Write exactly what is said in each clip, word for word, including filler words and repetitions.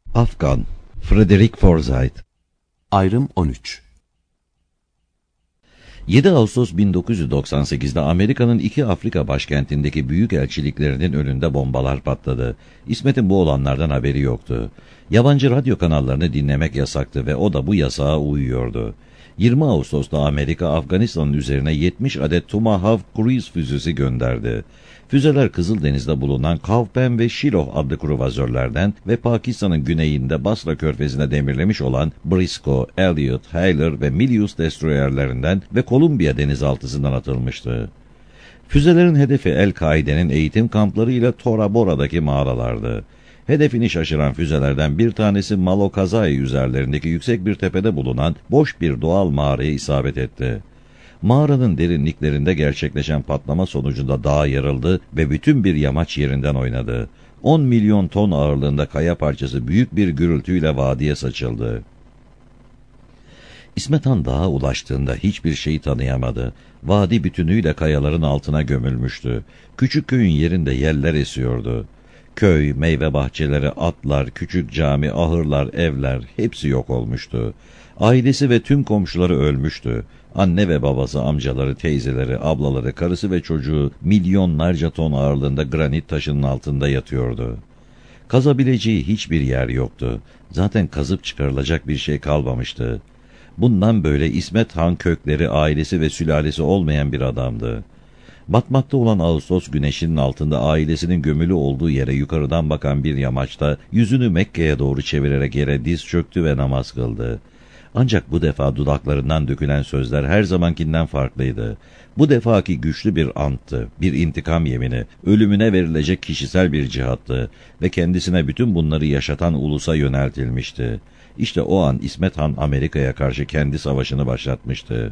Afgan, Frederick Forsyth. Ayrım on üç. yedi Ağustos bin dokuz yüz doksan sekiz'de Amerika'nın iki Afrika başkentindeki büyükelçiliklerinin önünde bombalar patladı. İsmet'in bu olanlardan haberi yoktu. Yabancı radyo kanallarını dinlemek yasaktı ve o da bu yasağa uyuyordu. yirmi Ağustos'ta Amerika, Afganistan'ın üzerine yetmiş adet Tomahawk Cruise füzesi gönderdi. Füzeler Kızıldeniz'de bulunan Kavpen ve Shiloh adlı kruvazörlerden ve Pakistan'ın güneyinde Basra körfezine demirlemiş olan Briscoe, Elliot, Hayler ve Milius destroyerlerinden ve Kolumbiya denizaltısından atılmıştı. Füzelerin hedefi El-Kaide'nin eğitim kampları ile Tora Bora'daki mağaralardı. Hedefini şaşıran füzelerden bir tanesi Malokazai üzerlerindeki yüksek bir tepede bulunan boş bir doğal mağaraya isabet etti. Mağaranın derinliklerinde gerçekleşen patlama sonucunda dağ yarıldı ve bütün bir yamaç yerinden oynadı. on milyon ton ağırlığında kaya parçası büyük bir gürültüyle vadiye saçıldı. İsmet Han dağa ulaştığında hiçbir şeyi tanıyamadı. Vadi bütünüyle kayaların altına gömülmüştü. Küçük köyün yerinde yeller esiyordu. Köy, meyve bahçeleri, atlar, küçük cami, ahırlar, evler hepsi yok olmuştu. Ailesi ve tüm komşuları ölmüştü. Anne ve babası, amcaları, teyzeleri, ablaları, karısı ve çocuğu milyonlarca ton ağırlığında granit taşının altında yatıyordu. Kazabileceği hiçbir yer yoktu. Zaten kazıp çıkarılacak bir şey kalmamıştı. Bundan böyle İsmet Han kökleri, ailesi ve sülalesi olmayan bir adamdı. Batmakta olan Ağustos güneşinin altında ailesinin gömülü olduğu yere yukarıdan bakan bir yamaçta yüzünü Mekke'ye doğru çevirerek yere diz çöktü ve namaz kıldı. Ancak bu defa dudaklarından dökülen sözler her zamankinden farklıydı. Bu defaki güçlü bir anttı, bir intikam yemini, ölümüne verilecek kişisel bir cihattı ve kendisine bütün bunları yaşatan ulusa yöneltilmişti. İşte o an İsmet Han Amerika'ya karşı kendi savaşını başlatmıştı.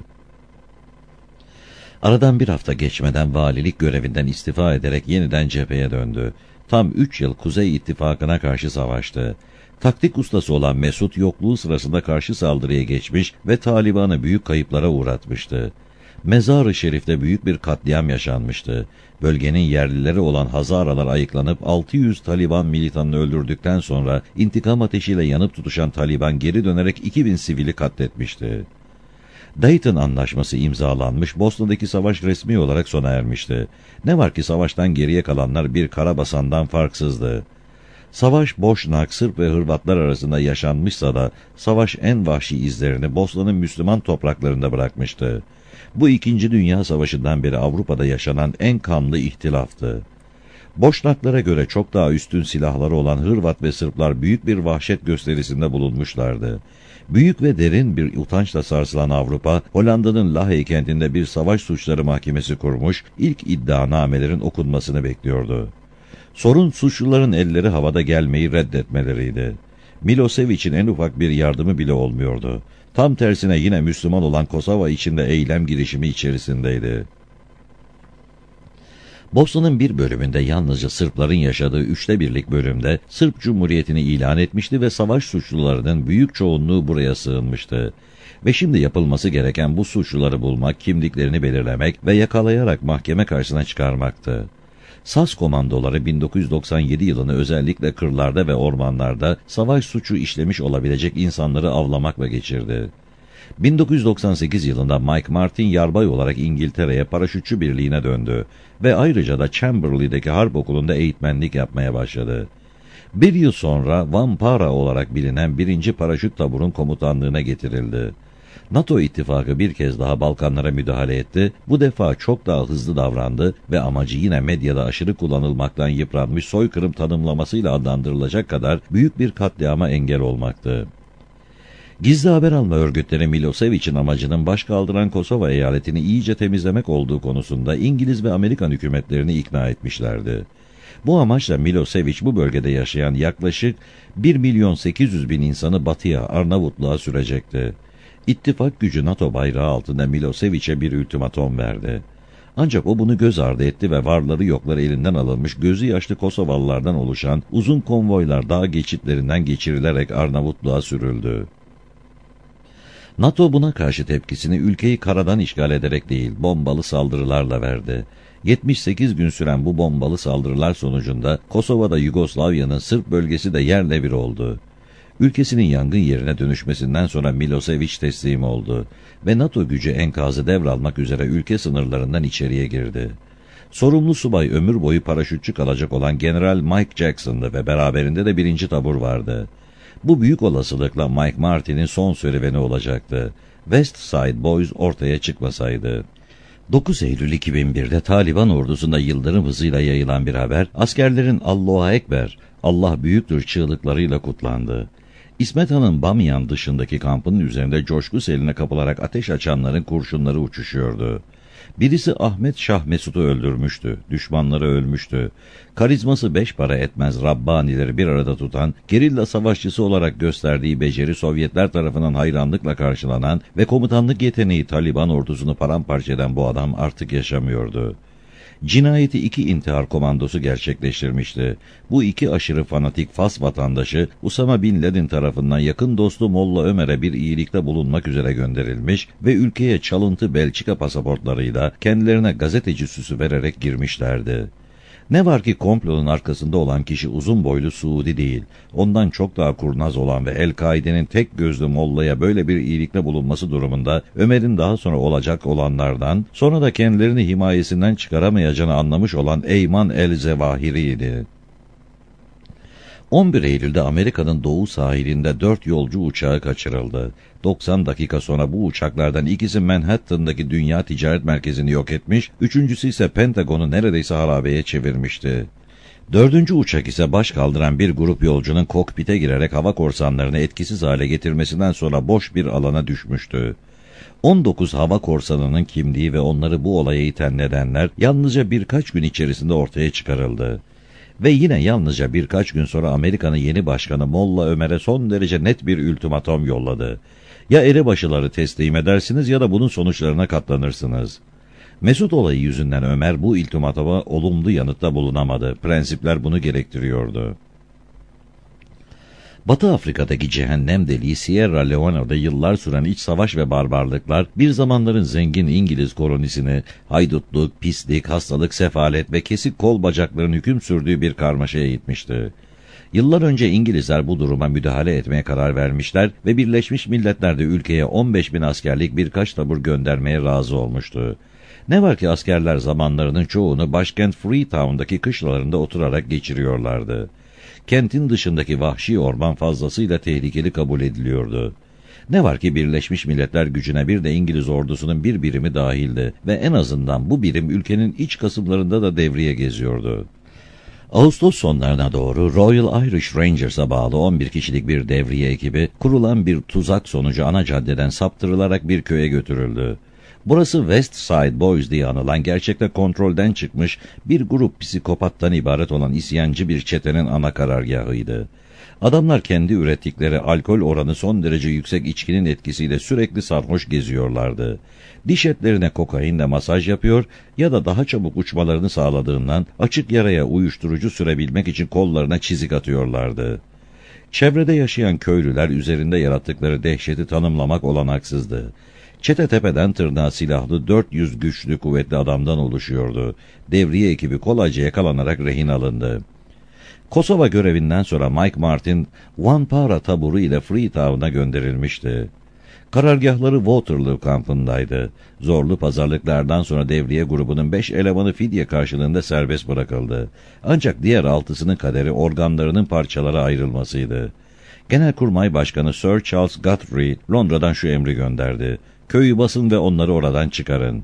Aradan bir hafta geçmeden valilik görevinden istifa ederek yeniden cepheye döndü. Tam üç yıl Kuzey İttifakı'na karşı savaştı. Taktik ustası olan Mesut yokluğu sırasında karşı saldırıya geçmiş ve Taliban'ı büyük kayıplara uğratmıştı. Mezar-ı Şerif'te büyük bir katliam yaşanmıştı. Bölgenin yerlileri olan Hazaralar ayıklanıp altı yüz Taliban militanını öldürdükten sonra intikam ateşiyle yanıp tutuşan Taliban geri dönerek iki bin sivili katletmişti. Dayton Anlaşması imzalanmış, Bosna'daki savaş resmi olarak sona ermişti. Ne var ki savaştan geriye kalanlar bir karabasandan farksızdı. Savaş Boşnak, Sırp ve Hırvatlar arasında yaşanmışsa da savaş en vahşi izlerini Bosna'nın Müslüman topraklarında bırakmıştı. Bu İkinci Dünya Savaşı'ndan beri Avrupa'da yaşanan en kanlı ihtilaftı. Boşnaklara göre çok daha üstün silahları olan Hırvat ve Sırplar büyük bir vahşet gösterisinde bulunmuşlardı. Büyük ve derin bir utançla sarsılan Avrupa, Hollanda'nın Lahey kentinde bir savaş suçları mahkemesi kurmuş, ilk iddianamelerin okunmasını bekliyordu. Sorun suçluların elleri havada gelmeyi reddetmeleriydi. Milosevic'in en ufak bir yardımı bile olmuyordu. Tam tersine yine Müslüman olan Kosova içinde eylem girişimi içerisindeydi. Bosna'nın bir bölümünde yalnızca Sırpların yaşadığı üçte birlik bölümde Sırp Cumhuriyeti'ni ilan etmişti ve savaş suçlularının büyük çoğunluğu buraya sığınmıştı. Ve şimdi yapılması gereken bu suçluları bulmak, kimliklerini belirlemek ve yakalayarak mahkeme karşısına çıkarmaktı. Sas komandoları bin dokuz yüz doksan yedi yılını özellikle kırlarda ve ormanlarda savaş suçu işlemiş olabilecek insanları avlamakla geçirdi. bin dokuz yüz doksan sekiz yılında Mike Martin yarbay olarak İngiltere'ye paraşütçü birliğine döndü ve ayrıca da Chamberley'deki harp okulunda eğitmenlik yapmaya başladı. Bir yıl sonra Vampara olarak bilinen birinci Paraşüt Taburu'nun komutanlığına getirildi. NATO ittifakı bir kez daha Balkanlara müdahale etti, bu defa çok daha hızlı davrandı ve amacı yine medyada aşırı kullanılmaktan yıpranmış soykırım tanımlamasıyla adlandırılacak kadar büyük bir katliama engel olmaktı. Gizli haber alma örgütleri Milosevic'in amacının baş kaldıran Kosova eyaletini iyice temizlemek olduğu konusunda İngiliz ve Amerikan hükümetlerini ikna etmişlerdi. Bu amaçla Milosevic bu bölgede yaşayan yaklaşık bir milyon sekiz yüz bin insanı batıya, Arnavutluğa sürecekti. İttifak gücü NATO bayrağı altında Milosevic'e bir ultimatom verdi. Ancak o bunu göz ardı etti ve varları yokları elinden alınmış gözü yaşlı Kosovalılardan oluşan uzun konvoylar dağ geçitlerinden geçirilerek Arnavutluğa sürüldü. NATO buna karşı tepkisini ülkeyi karadan işgal ederek değil, bombalı saldırılarla verdi. yetmiş sekiz gün süren bu bombalı saldırılar sonucunda Kosova'da Yugoslavya'nın Sırp bölgesi de yerle bir oldu. Ülkesinin yangın yerine dönüşmesinden sonra Milosevic teslim oldu ve NATO gücü enkazı devralmak üzere ülke sınırlarından içeriye girdi. Sorumlu subay ömür boyu paraşütçü kalacak olan General Mike Jackson'dı ve beraberinde de birinci tabur vardı. Bu büyük olasılıkla Mike Martin'in son serüveni olacaktı. West Side Boys ortaya çıkmasaydı. dokuz Eylül iki bin bir'de Taliban ordusunda yıldırım hızıyla yayılan bir haber, askerlerin Allahu Ekber, Allah büyüktür çığlıklarıyla kutlandı. İsmet Han'ın Bamyan dışındaki kampının üzerinde coşku seline kapılarak ateş açanların kurşunları uçuşuyordu. Birisi Ahmet Şah Mesut'u öldürmüştü, düşmanları ölmüştü. Karizması beş para etmez Rabbanileri bir arada tutan, gerilla savaşçısı olarak gösterdiği beceri Sovyetler tarafından hayranlıkla karşılanan ve komutanlık yeteneği Taliban ordusunu paramparça eden bu adam artık yaşamıyordu. Cinayeti iki intihar komandosu gerçekleştirmişti. Bu iki aşırı fanatik Fas vatandaşı Usama Bin Laden tarafından yakın dostu Molla Ömer'e bir iyilikte bulunmak üzere gönderilmiş ve ülkeye çalıntı Belçika pasaportlarıyla kendilerine gazeteci süsü vererek girmişlerdi. Ne var ki komplonun arkasında olan kişi uzun boylu Suudi değil, ondan çok daha kurnaz olan ve El-Kaide'nin tek gözlü Molla'ya böyle bir iyilikle bulunması durumunda Ömer'in daha sonra olacak olanlardan, sonra da kendilerini himayesinden çıkaramayacağını anlamış olan Eyman el-Zevahiri'ydi. on bir Eylül'de Amerika'nın doğu sahilinde dört yolcu uçağı kaçırıldı. doksan dakika sonra bu uçaklardan ikisi Manhattan'daki Dünya Ticaret Merkezi'ni yok etmiş, üçüncüsü ise Pentagon'u neredeyse harabeye çevirmişti. Dördüncü uçak ise baş kaldıran bir grup yolcunun kokpite girerek hava korsanlarını etkisiz hale getirmesinden sonra boş bir alana düşmüştü. on dokuz hava korsanının kimliği ve onları bu olaya iten nedenler yalnızca birkaç gün içerisinde ortaya çıkarıldı. Ve yine yalnızca birkaç gün sonra Amerika'nın yeni başkanı Molla Ömer'e son derece net bir ultimatom yolladı. Ya elebaşıları teslim edersiniz ya da bunun sonuçlarına katlanırsınız. Mesut olayı yüzünden Ömer bu ultimatoma olumlu yanıtta bulunamadı. Prensipler bunu gerektiriyordu. Batı Afrika'daki cehennem deliği Sierra Leone'da yıllar süren iç savaş ve barbarlıklar bir zamanların zengin İngiliz kolonisini haydutluk, pislik, hastalık, sefalet ve kesik kol bacakların hüküm sürdüğü bir karmaşaya itmişti. Yıllar önce İngilizler bu duruma müdahale etmeye karar vermişler ve Birleşmiş Milletler'de ülkeye on beş bin askerlik birkaç tabur göndermeye razı olmuştu. Ne var ki askerler zamanlarının çoğunu başkent Freetown'daki kışlalarında oturarak geçiriyorlardı. Kentin dışındaki vahşi orman fazlasıyla tehlikeli kabul ediliyordu. Ne var ki Birleşmiş Milletler gücüne bir de İngiliz ordusunun bir birimi dahildi ve en azından bu birim ülkenin iç kısımlarında da devriye geziyordu. Ağustos sonlarına doğru Royal Irish Rangers'a bağlı on bir kişilik bir devriye ekibi kurulan bir tuzak sonucu ana caddeden saptırılarak bir köye götürüldü. Burası West Side Boys diye anılan gerçekte kontrolden çıkmış bir grup psikopattan ibaret olan isyancı bir çetenin ana karargahıydı. Adamlar kendi ürettikleri alkol oranı son derece yüksek içkinin etkisiyle sürekli sarhoş geziyorlardı. Diş etlerine kokainle masaj yapıyor ya da daha çabuk uçmalarını sağladığından açık yaraya uyuşturucu sürebilmek için kollarına çizik atıyorlardı. Çevrede yaşayan köylüler üzerinde yarattıkları dehşeti tanımlamak olanaksızdı. Çete tepeden tırnağa silahlı dört yüz güçlü kuvvetli adamdan oluşuyordu. Devriye ekibi kolayca yakalanarak rehin alındı. Kosova görevinden sonra Mike Martin, Vanpara taburu ile Freetown'a gönderilmişti. Karargahları Waterloo kampındaydı. Zorlu pazarlıklardan sonra devriye grubunun beş elemanı fidye karşılığında serbest bırakıldı. Ancak diğer altısının kaderi organlarının parçalara ayrılmasıydı. Genelkurmay Başkanı Sir Charles Guthrie Londra'dan şu emri gönderdi: köyü basın ve onları oradan çıkarın.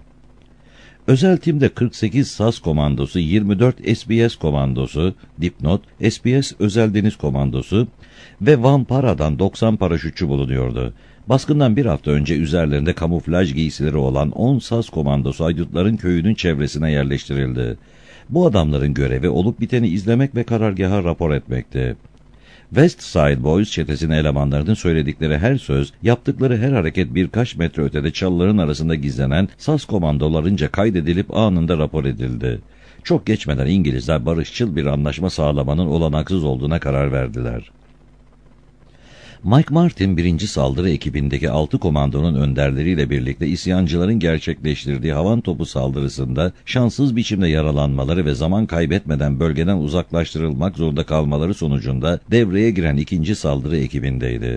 Özel timde kırk sekiz S A S komandosu, yirmi dört S B S komandosu, dipnot, S B S Özel Deniz Komandosu ve Vanpara'dan doksan paraşütçü bulunuyordu. Baskından bir hafta önce üzerlerinde kamuflaj giysileri olan on S A S komandosu haydutların köyünün çevresine yerleştirildi. Bu adamların görevi olup biteni izlemek ve karargaha rapor etmekti. West Side Boys çetesinin elemanlarının söyledikleri her söz, yaptıkları her hareket birkaç metre ötede çalıların arasında gizlenen S A S komandolarınca kaydedilip anında rapor edildi. Çok geçmeden İngilizler barışçıl bir anlaşma sağlamanın olanaksız olduğuna karar verdiler. Mike Martin birinci saldırı ekibindeki altı komandonun önderleriyle birlikte isyancıların gerçekleştirdiği havan topu saldırısında şanssız biçimde yaralanmaları ve zaman kaybetmeden bölgeden uzaklaştırılmak zorunda kalmaları sonucunda devreye giren ikinci saldırı ekibindeydi.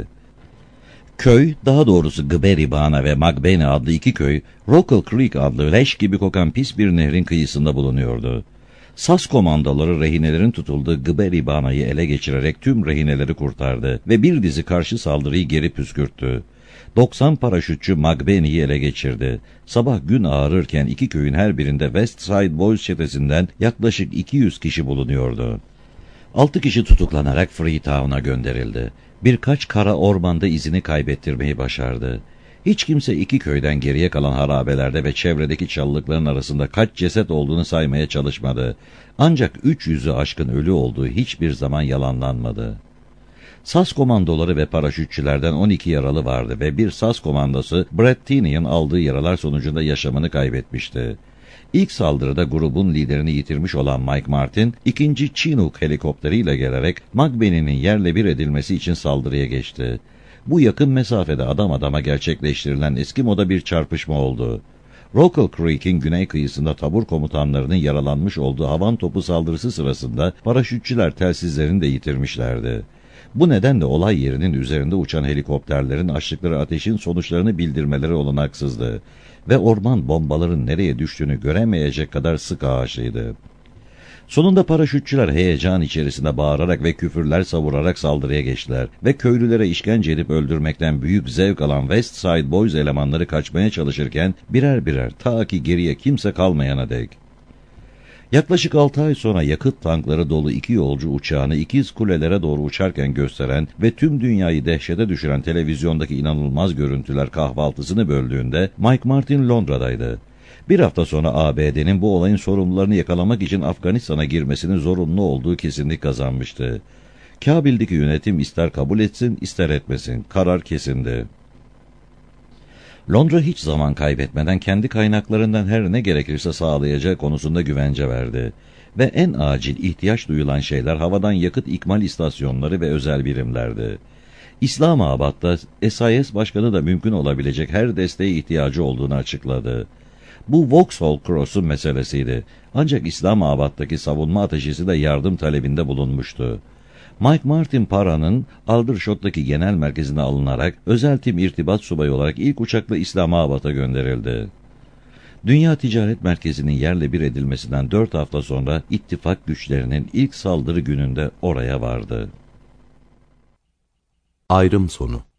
Köy, daha doğrusu Gberibana ve Magbeni adlı iki köy, Rockall Creek adlı leş gibi kokan pis bir nehrin kıyısında bulunuyordu. Sas komandoları rehinelerin tutulduğu Gberibana'yı ele geçirerek tüm rehineleri kurtardı ve bir dizi karşı saldırıyı geri püskürttü. doksan paraşütçü Magbeni'yi ele geçirdi. Sabah gün ağarırken iki köyün her birinde West Side Boys çetesinden yaklaşık iki yüz kişi bulunuyordu. altı kişi tutuklanarak Freetown'a gönderildi. Birkaç kara ormanda izini kaybettirmeyi başardı. Hiç kimse iki köyden geriye kalan harabelerde ve çevredeki çalılıkların arasında kaç ceset olduğunu saymaya çalışmadı. Ancak üç yüzü aşkın ölü olduğu hiçbir zaman yalanlanmadı. Sas komandoları ve paraşütçülerden on iki yaralı vardı ve bir Sas komandosu Brad Tinian aldığı yaralar sonucunda yaşamını kaybetmişti. İlk saldırıda grubun liderini yitirmiş olan Mike Martin, ikinci Chinook helikopteriyle gelerek Magbeni'nin yerle bir edilmesi için saldırıya geçti. Bu yakın mesafede adam adama gerçekleştirilen eski moda bir çarpışma oldu. Rockall Creek'in güney kıyısında tabur komutanlarının yaralanmış olduğu havan topu saldırısı sırasında paraşütçüler telsizlerini de yitirmişlerdi. Bu nedenle olay yerinin üzerinde uçan helikopterlerin açtıkları ateşin sonuçlarını bildirmeleri olanaksızdı ve orman bombaların nereye düştüğünü göremeyecek kadar sık ağaçlıydı. Sonunda paraşütçüler heyecan içerisinde bağırarak ve küfürler savurarak saldırıya geçtiler ve köylülere işkence edip öldürmekten büyük zevk alan West Side Boys elemanları kaçmaya çalışırken birer birer ta ki geriye kimse kalmayana dek. Yaklaşık altı ay sonra yakıt tankları dolu iki yolcu uçağını ikiz kulelere doğru uçarken gösteren ve tüm dünyayı dehşete düşüren televizyondaki inanılmaz görüntüler kahvaltısını böldüğünde Mike Martin Londra'daydı. Bir hafta sonra A B D'nin bu olayın sorumlularını yakalamak için Afganistan'a girmesinin zorunlu olduğu kesinlik kazanmıştı. Kabil'deki yönetim ister kabul etsin ister etmesin, karar kesindi. Londra hiç zaman kaybetmeden kendi kaynaklarından her ne gerekirse sağlayacağı konusunda güvence verdi. Ve en acil ihtiyaç duyulan şeyler havadan yakıt ikmal istasyonları ve özel birimlerdi. İslamabad'da S I S Başkanı da mümkün olabilecek her desteğe ihtiyacı olduğunu açıkladı. Bu Vauxhall Cross'un meselesiydi. Ancak İslamabad'daki savunma ateşisi de yardım talebinde bulunmuştu. Mike Martin Para'nın Aldershot'taki genel merkezine alınarak özel tim irtibat subayı olarak ilk uçakla İslamabad'a gönderildi. Dünya Ticaret Merkezi'nin yerle bir edilmesinden dört hafta sonra ittifak güçlerinin ilk saldırı gününde oraya vardı. Ayrım sonu.